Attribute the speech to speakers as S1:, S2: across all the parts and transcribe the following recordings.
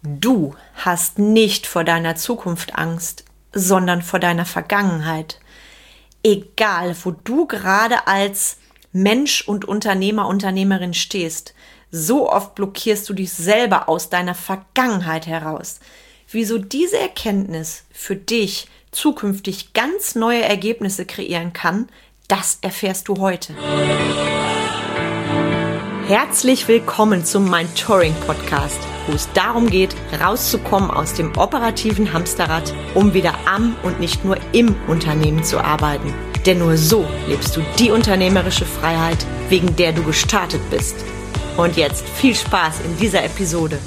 S1: Du hast nicht vor deiner Zukunft Angst, sondern vor deiner Vergangenheit. Egal, wo du gerade als Mensch und Unternehmer, Unternehmerin stehst, so oft blockierst du dich selber aus deiner Vergangenheit heraus. Wieso diese Erkenntnis für dich zukünftig ganz neue Ergebnisse kreieren kann, das erfährst du heute. Herzlich willkommen zum Mentoring-Podcast, wo es darum geht, rauszukommen aus dem operativen Hamsterrad, um wieder am und nicht nur im Unternehmen zu arbeiten. Denn nur so lebst du die unternehmerische Freiheit, wegen der du gestartet bist. Und jetzt viel Spaß in dieser Episode.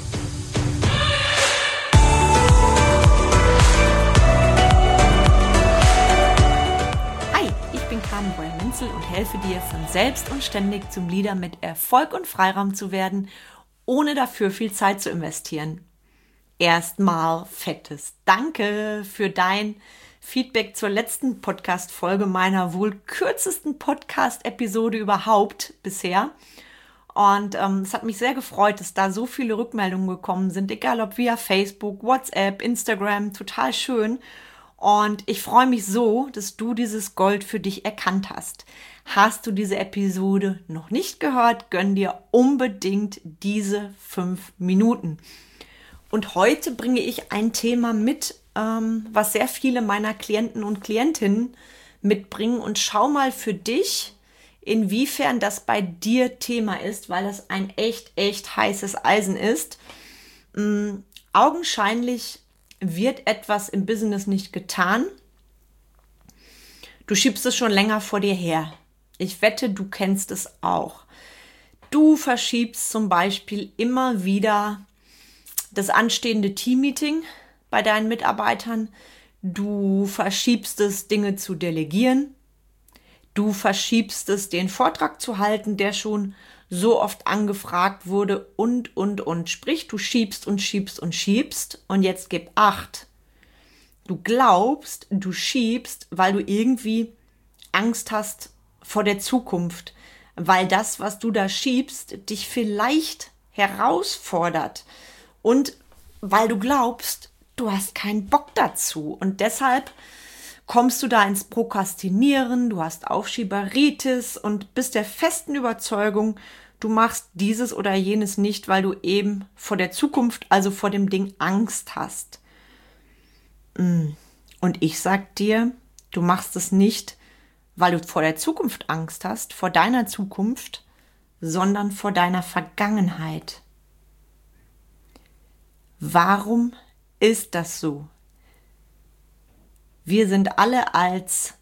S1: Und helfe dir, von selbst und ständig zum Leader mit Erfolg und Freiraum zu werden, ohne dafür viel Zeit zu investieren. Erstmal fettes Danke für dein Feedback zur letzten Podcast-Folge meiner wohl kürzesten Podcast-Episode überhaupt bisher. Und es hat mich sehr gefreut, dass da so viele Rückmeldungen gekommen sind, egal ob via Facebook, WhatsApp, Instagram, total schön. Und ich freue mich so, dass du dieses Gold für dich erkannt hast. Hast du diese Episode noch nicht gehört, gönn dir unbedingt diese 5 Minuten. Und heute bringe ich ein Thema mit, was sehr viele meiner Klienten und Klientinnen mitbringen. Und schau mal für dich, inwiefern das bei dir Thema ist, weil das ein echt heißes Eisen ist. Augenscheinlich wird etwas im Business nicht getan. Du schiebst es schon länger vor dir her. Ich wette, du kennst es auch. Du verschiebst zum Beispiel immer wieder das anstehende Teammeeting bei deinen Mitarbeitern. Du verschiebst es, Dinge zu delegieren. Du verschiebst es, den Vortrag zu halten, der schon so oft angefragt wurde und. Sprich, du schiebst und schiebst. Und jetzt gib Acht. Du glaubst, du schiebst, weil du irgendwie Angst hast vor der Zukunft. Weil das, was du da schiebst, dich vielleicht herausfordert. Und weil du glaubst, du hast keinen Bock dazu. Und deshalb kommst du da ins Prokrastinieren, du hast Aufschieberitis und bist der festen Überzeugung, du machst dieses oder jenes nicht, weil du eben vor der Zukunft, also vor dem Ding Angst hast. Und ich sag dir, du machst es nicht, weil du vor der Zukunft Angst hast, vor deiner Zukunft, sondern vor deiner Vergangenheit. Warum ist das so? Wir sind alle als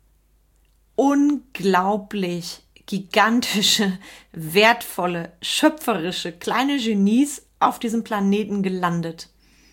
S1: unglaublich gigantische, wertvolle, schöpferische, kleine Genies auf diesem Planeten gelandet.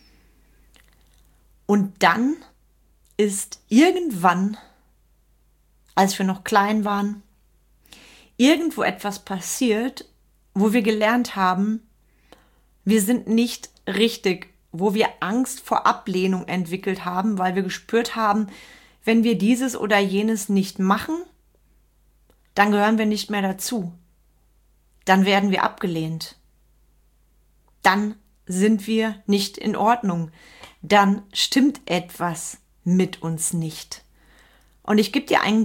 S1: Und dann ist irgendwann, als wir noch klein waren, irgendwo etwas passiert, wo wir gelernt haben, wir sind nicht richtig, wo wir Angst vor Ablehnung entwickelt haben, weil wir gespürt haben, wenn wir dieses oder jenes nicht machen, dann gehören wir nicht mehr dazu. Dann werden wir abgelehnt. Dann sind wir nicht in Ordnung. Dann stimmt etwas mit uns nicht. Und ich gebe dir ein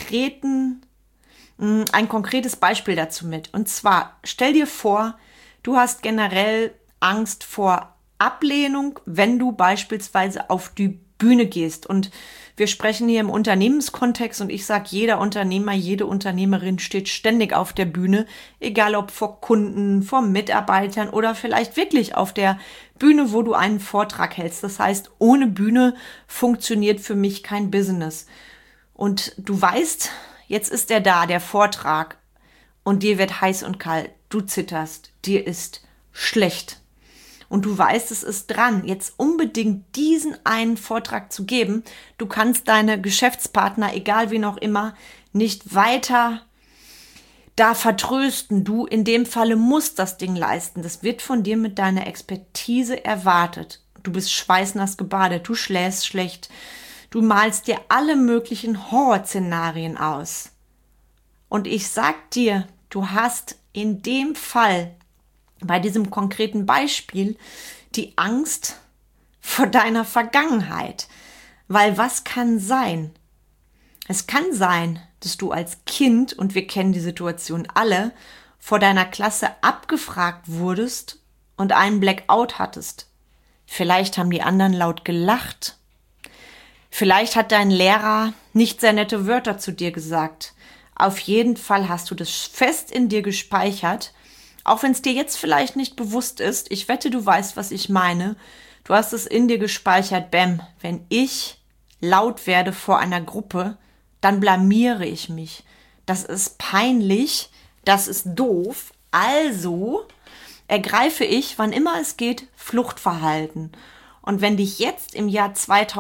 S1: konkretes Beispiel dazu mit. Und zwar, stell dir vor, du hast generell Angst vor Ablehnung, wenn du beispielsweise auf die Bühne gehst. Und wir sprechen hier im Unternehmenskontext und ich sage, jeder Unternehmer, jede Unternehmerin steht ständig auf der Bühne, egal ob vor Kunden, vor Mitarbeitern oder vielleicht wirklich auf der Bühne, wo du einen Vortrag hältst. Das heißt, ohne Bühne funktioniert für mich kein Business. Und du weißt, jetzt ist er da, der Vortrag, und dir wird heiß und kalt. Du zitterst, dir ist schlecht. Und du weißt, es ist dran, jetzt unbedingt diesen einen Vortrag zu geben. Du kannst deine Geschäftspartner, egal wie noch immer, nicht weiter da vertrösten. Du in dem Falle musst das Ding leisten. Das wird von dir mit deiner Expertise erwartet. Du bist schweißnass gebadet, du schläfst schlecht. Du malst dir alle möglichen Horrorszenarien aus. Und ich sag dir, du hast in dem Fall bei diesem konkreten Beispiel die Angst vor deiner Vergangenheit. Weil was kann sein? Es kann sein, dass du als Kind, und wir kennen die Situation alle, vor deiner Klasse abgefragt wurdest und einen Blackout hattest. Vielleicht haben die anderen laut gelacht. Vielleicht hat dein Lehrer nicht sehr nette Wörter zu dir gesagt. Auf jeden Fall hast du das fest in dir gespeichert, auch wenn es dir jetzt vielleicht nicht bewusst ist. Ich wette, du weißt, was ich meine. Du hast es in dir gespeichert, Bäm, wenn ich laut werde vor einer Gruppe, dann blamiere ich mich. Das ist peinlich, das ist doof. Also ergreife ich, wann immer es geht, Fluchtverhalten. Und wenn dich jetzt im Jahr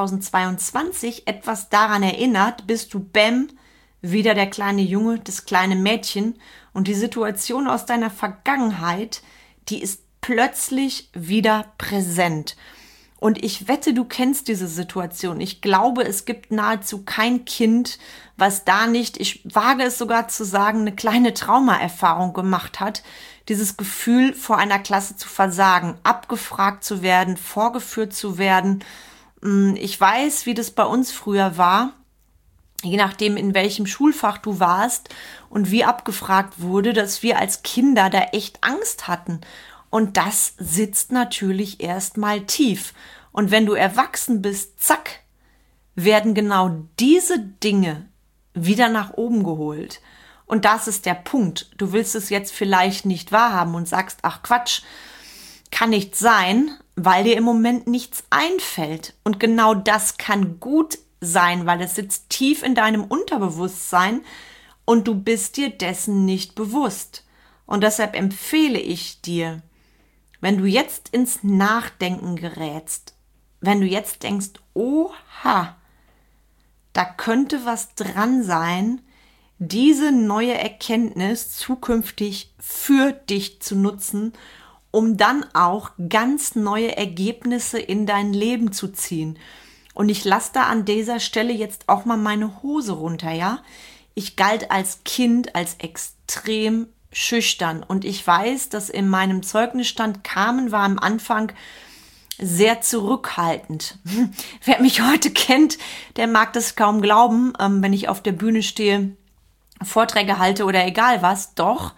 S1: 2022 etwas daran erinnert, bist du Bäm, wieder der kleine Junge, das kleine Mädchen. Und die Situation aus deiner Vergangenheit, die ist plötzlich wieder präsent. Und ich wette, du kennst diese Situation. Ich glaube, es gibt nahezu kein Kind, was da nicht, ich wage es sogar zu sagen, eine kleine Traumaerfahrung gemacht hat. Dieses Gefühl, vor einer Klasse zu versagen, abgefragt zu werden, vorgeführt zu werden. Ich weiß, wie das bei uns früher war. Je nachdem, in welchem Schulfach du warst und wie abgefragt wurde, dass wir als Kinder da echt Angst hatten. Und das sitzt natürlich erstmal tief. Und wenn du erwachsen bist, zack, werden genau diese Dinge wieder nach oben geholt. Und das ist der Punkt. Du willst es jetzt vielleicht nicht wahrhaben und sagst, ach Quatsch, kann nicht sein, weil dir im Moment nichts einfällt. Und genau das kann gut sein, weil es sitzt tief in deinem Unterbewusstsein und du bist dir dessen nicht bewusst. Und deshalb empfehle ich dir, wenn du jetzt ins Nachdenken gerätst, wenn du jetzt denkst, oha, da könnte was dran sein, diese neue Erkenntnis zukünftig für dich zu nutzen, um dann auch ganz neue Ergebnisse in dein Leben zu ziehen. Und ich lasse da an dieser Stelle jetzt auch mal meine Hose runter, ja? Ich galt als Kind als extrem schüchtern und ich weiß, dass in meinem Zeugnisstand Carmen war am Anfang sehr zurückhaltend. Wer mich heute kennt, der mag das kaum glauben, wenn ich auf der Bühne stehe, Vorträge halte oder egal was. Doch,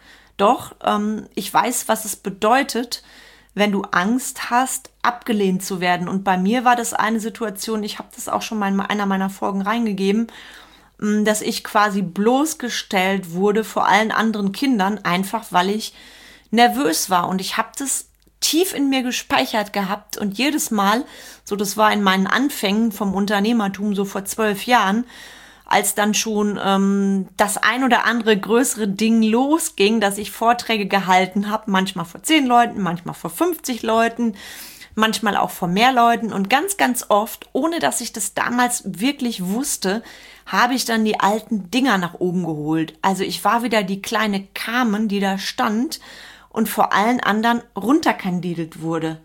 S1: ich weiß, was es bedeutet, wenn du Angst hast, abgelehnt zu werden. Und bei mir war das eine Situation, ich habe das auch schon mal in einer meiner Folgen reingegeben, dass ich quasi bloßgestellt wurde vor allen anderen Kindern, einfach weil ich nervös war. Und ich habe das tief in mir gespeichert gehabt. Und jedes Mal, so das war in meinen Anfängen vom Unternehmertum so vor 12 Jahren, als dann schon das ein oder andere größere Ding losging, dass ich Vorträge gehalten habe, manchmal vor 10 Leuten, manchmal vor 50 Leuten, manchmal auch vor mehr Leuten und ganz, ganz oft, ohne dass ich das damals wirklich wusste, habe ich dann die alten Dinger nach oben geholt. Also ich war wieder die kleine Carmen, die da stand und vor allen anderen runterkandidelt wurde.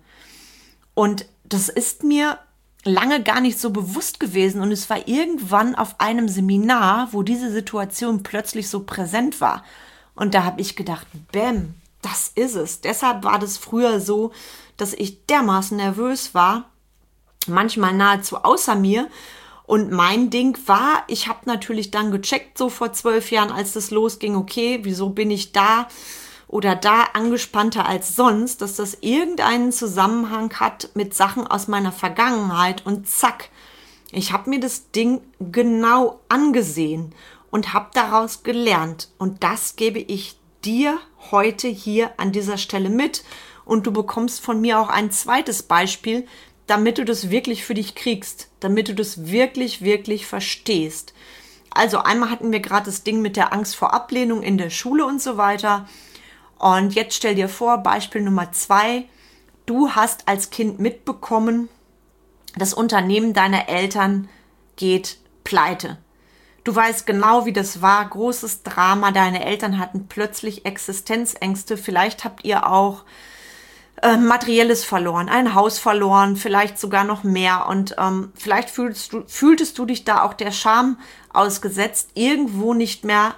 S1: Und das ist mir lange gar nicht so bewusst gewesen und es war irgendwann auf einem Seminar, wo diese Situation plötzlich so präsent war. Und da habe ich gedacht, bäm, das ist es. Deshalb war das früher so, dass ich dermaßen nervös war, manchmal nahezu außer mir. Und mein Ding war, ich habe natürlich dann gecheckt, so vor 12 Jahren, als das losging, okay, wieso bin ich da oder da angespannter als sonst, dass das irgendeinen Zusammenhang hat mit Sachen aus meiner Vergangenheit und zack, ich habe mir das Ding genau angesehen und habe daraus gelernt und das gebe ich dir heute hier an dieser Stelle mit und du bekommst von mir auch ein zweites Beispiel, damit du das wirklich für dich kriegst, damit du das wirklich, wirklich verstehst. Also einmal hatten wir gerade das Ding mit der Angst vor Ablehnung in der Schule und so weiter. Und jetzt stell dir vor, Beispiel Nummer 2, du hast als Kind mitbekommen, das Unternehmen deiner Eltern geht pleite. Du weißt genau, wie das war, großes Drama, deine Eltern hatten plötzlich Existenzängste, vielleicht habt ihr auch Materielles verloren, ein Haus verloren, vielleicht sogar noch mehr und vielleicht fühltest du dich da auch der Scham ausgesetzt, irgendwo nicht mehr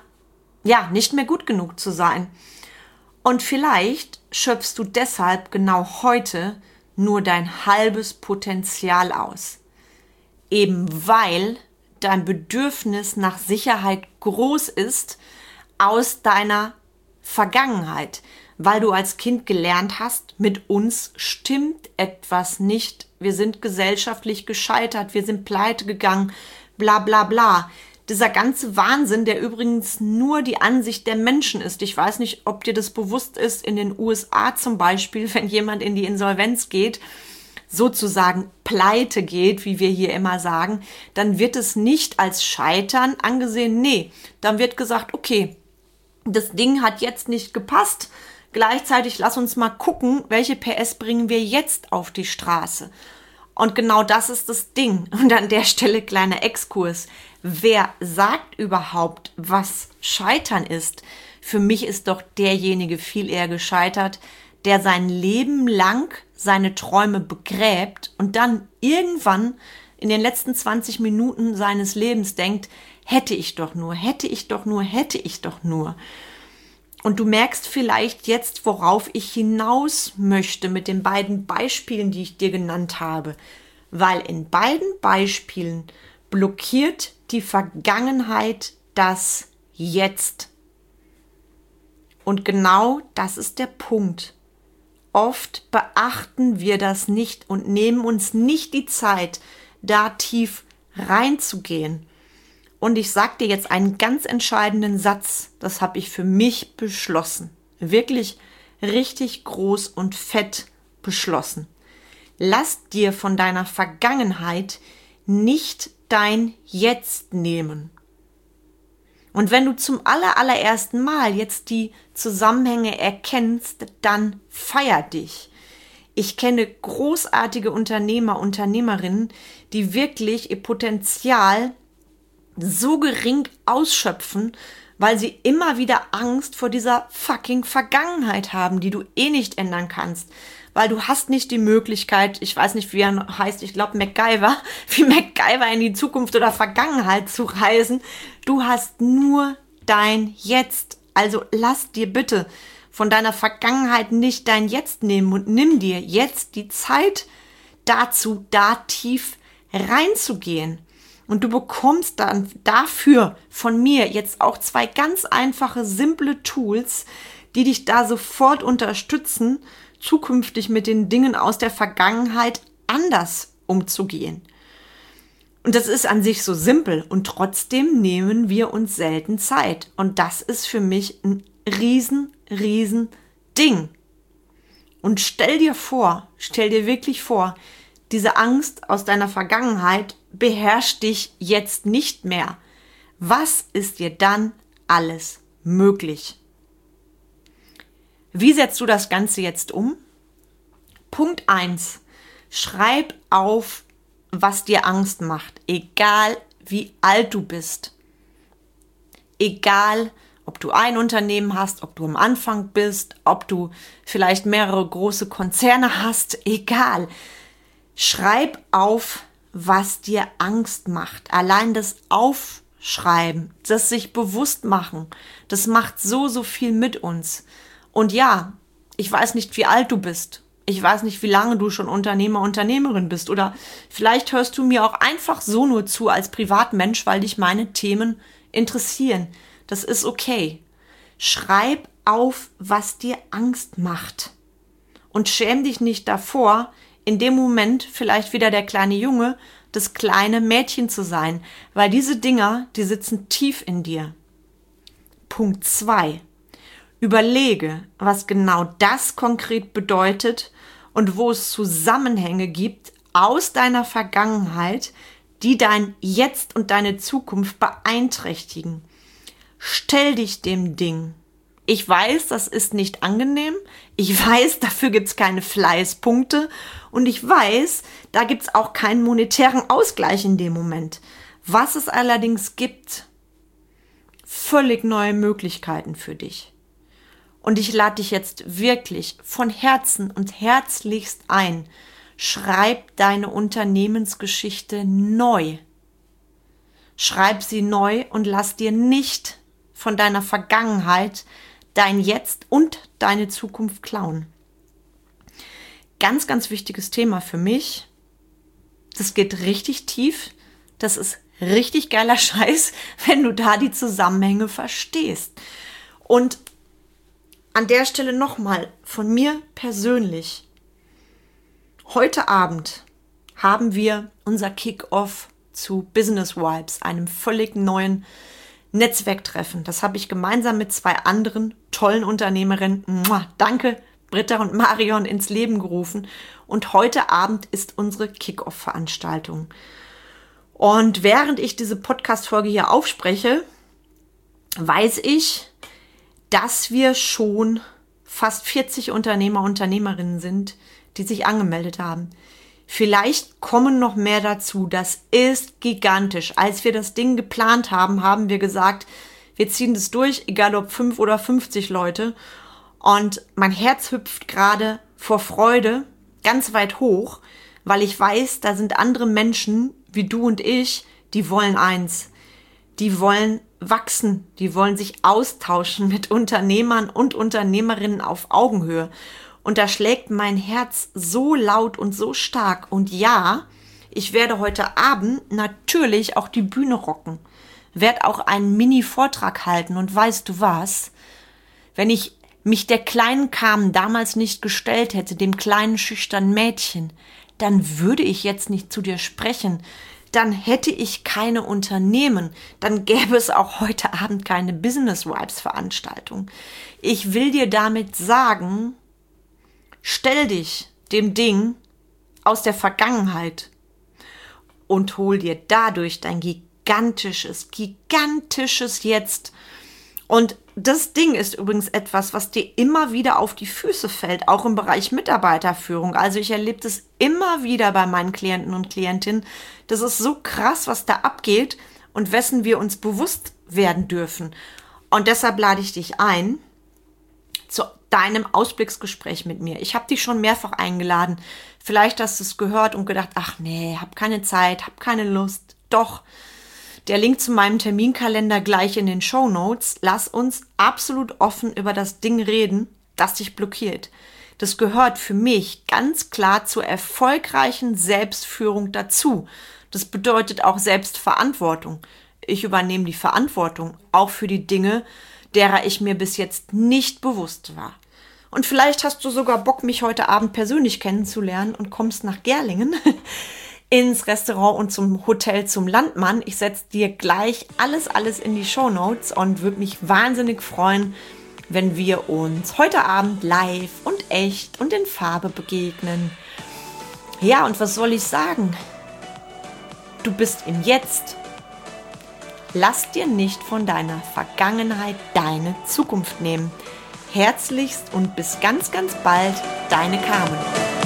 S1: gut genug zu sein. Und vielleicht schöpfst du deshalb genau heute nur dein halbes Potenzial aus. Eben weil dein Bedürfnis nach Sicherheit groß ist aus deiner Vergangenheit, weil du als Kind gelernt hast, mit uns stimmt etwas nicht, wir sind gesellschaftlich gescheitert, wir sind pleite gegangen, bla bla bla. Dieser ganze Wahnsinn, der übrigens nur die Ansicht der Menschen ist. Ich weiß nicht, ob dir das bewusst ist, in den USA zum Beispiel, wenn jemand in die Insolvenz geht, sozusagen pleite geht, wie wir hier immer sagen, dann wird es nicht als Scheitern angesehen. Nee, dann wird gesagt, okay, das Ding hat jetzt nicht gepasst. Gleichzeitig lass uns mal gucken, welche PS bringen wir jetzt auf die Straße. Und genau das ist das Ding. Und an der Stelle kleiner Exkurs. Wer sagt überhaupt, was Scheitern ist? Für mich ist doch derjenige viel eher gescheitert, der sein Leben lang seine Träume begräbt und dann irgendwann in den letzten 20 Minuten seines Lebens denkt, hätte ich doch nur, hätte ich doch nur, hätte ich doch nur. Und du merkst vielleicht jetzt, worauf ich hinaus möchte mit den beiden Beispielen, die ich dir genannt habe. Weil in beiden Beispielen blockiert die Vergangenheit das Jetzt. Und genau das ist der Punkt. Oft beachten wir das nicht und nehmen uns nicht die Zeit, da tief reinzugehen. Und ich sage dir jetzt einen ganz entscheidenden Satz, das habe ich für mich beschlossen. Wirklich richtig groß und fett beschlossen. Lass dir von deiner Vergangenheit nicht dein Jetzt nehmen. Und wenn du zum allerersten Mal jetzt die Zusammenhänge erkennst, dann feier dich. Ich kenne großartige Unternehmer, Unternehmerinnen, die wirklich ihr Potenzial so gering ausschöpfen, weil sie immer wieder Angst vor dieser fucking Vergangenheit haben, die du eh nicht ändern kannst. Weil du hast nicht die Möglichkeit, ich weiß nicht, wie er heißt, ich glaube MacGyver, wie MacGyver in die Zukunft oder Vergangenheit zu reisen. Du hast nur dein Jetzt. Also lass dir bitte von deiner Vergangenheit nicht dein Jetzt nehmen und nimm dir jetzt die Zeit dazu, da tief reinzugehen. Und du bekommst dann dafür von mir jetzt auch 2 ganz einfache, simple Tools, die dich da sofort unterstützen, zukünftig mit den Dingen aus der Vergangenheit anders umzugehen. Und das ist an sich so simpel und trotzdem nehmen wir uns selten Zeit. Und das ist für mich ein riesen Ding. Und stell dir wirklich vor, diese Angst aus deiner Vergangenheit beherrscht dich jetzt nicht mehr. Was ist dir dann alles möglich? Wie setzt du das Ganze jetzt um? Punkt 1. Schreib auf, was dir Angst macht, egal wie alt du bist. Egal, ob du ein Unternehmen hast, ob du am Anfang bist, ob du vielleicht mehrere große Konzerne hast, egal. Schreib auf, was dir Angst macht. Allein das Aufschreiben, das sich bewusst machen, das macht so viel mit uns. Und ja, ich weiß nicht, wie alt du bist. Ich weiß nicht, wie lange du schon Unternehmer, Unternehmerin bist. Oder vielleicht hörst du mir auch einfach so nur zu als Privatmensch, weil dich meine Themen interessieren. Das ist okay. Schreib auf, was dir Angst macht. Und schäm dich nicht davor, in dem Moment vielleicht wieder der kleine Junge, das kleine Mädchen zu sein. Weil diese Dinger, die sitzen tief in dir. Punkt 2. Überlege, was genau das konkret bedeutet und wo es Zusammenhänge gibt aus deiner Vergangenheit, die dein Jetzt und deine Zukunft beeinträchtigen. Stell dich dem Ding. Ich weiß, das ist nicht angenehm. Ich weiß, dafür gibt's keine Fleißpunkte. Und ich weiß, da gibt's auch keinen monetären Ausgleich in dem Moment. Was es allerdings gibt, völlig neue Möglichkeiten für dich. Und ich lade dich jetzt wirklich von Herzen und herzlichst ein. Schreib deine Unternehmensgeschichte neu. Schreib sie neu und lass dir nicht von deiner Vergangenheit dein Jetzt und deine Zukunft klauen. ganz, ganz wichtiges Thema für mich. Das geht richtig tief. Das ist richtig geiler Scheiß, wenn du da die Zusammenhänge verstehst. Und an der Stelle nochmal von mir persönlich. Heute Abend haben wir unser Kick-Off zu Business Vibes, einem völlig neuen Netzwerktreffen. Das habe ich gemeinsam mit 2 anderen tollen Unternehmerinnen, danke, Britta und Marion, ins Leben gerufen. Und heute Abend ist unsere Kick-Off-Veranstaltung. Und während ich diese Podcast-Folge hier aufspreche, weiß ich, dass wir schon fast 40 Unternehmer, Unternehmerinnen sind, die sich angemeldet haben. Vielleicht kommen noch mehr dazu. Das ist gigantisch. Als wir das Ding geplant haben, haben wir gesagt, wir ziehen das durch, egal ob 5 oder 50 Leute. Und mein Herz hüpft gerade vor Freude ganz weit hoch, weil ich weiß, da sind andere Menschen wie du und ich, die wollen eins. Die wollen wachsen, die wollen sich austauschen mit Unternehmern und Unternehmerinnen auf Augenhöhe. Und da schlägt mein Herz so laut und so stark. Und ja, ich werde heute Abend natürlich auch die Bühne rocken. Werde auch einen Mini-Vortrag halten. Und weißt du was? Wenn ich mich der kleinen Carmen damals nicht gestellt hätte, dem kleinen schüchternen Mädchen, dann würde ich jetzt nicht zu dir sprechen. Dann hätte ich keine Unternehmen. Dann gäbe es auch heute Abend keine Business Vibes Veranstaltung. Ich will dir damit sagen, stell dich dem Ding aus der Vergangenheit und hol dir dadurch dein gigantisches Jetzt. Und das Ding ist übrigens etwas, was dir immer wieder auf die Füße fällt, auch im Bereich Mitarbeiterführung. Also ich erlebe das immer wieder bei meinen Klienten und Klientinnen. Das ist so krass, was da abgeht und wessen wir uns bewusst werden dürfen. Und deshalb lade ich dich ein zu deinem Ausblicksgespräch mit mir. Ich habe dich schon mehrfach eingeladen. Vielleicht hast du es gehört und gedacht, ach nee, hab keine Zeit, hab keine Lust. Doch, der Link zu meinem Terminkalender gleich in den Shownotes. Lass uns absolut offen über das Ding reden, das dich blockiert. Das gehört für mich ganz klar zur erfolgreichen Selbstführung dazu. Das bedeutet auch Selbstverantwortung. Ich übernehme die Verantwortung, auch für die Dinge, derer ich mir bis jetzt nicht bewusst war. Und vielleicht hast du sogar Bock, mich heute Abend persönlich kennenzulernen und kommst nach Gerlingen ins Restaurant und zum Hotel zum Landmann. Ich setze dir gleich alles in die Shownotes und würde mich wahnsinnig freuen, wenn wir uns heute Abend live und echt und in Farbe begegnen. Ja, und was soll ich sagen? Du bist im Jetzt. Lass dir nicht von deiner Vergangenheit deine Zukunft nehmen. Herzlichst und bis ganz, ganz bald, deine Carmen.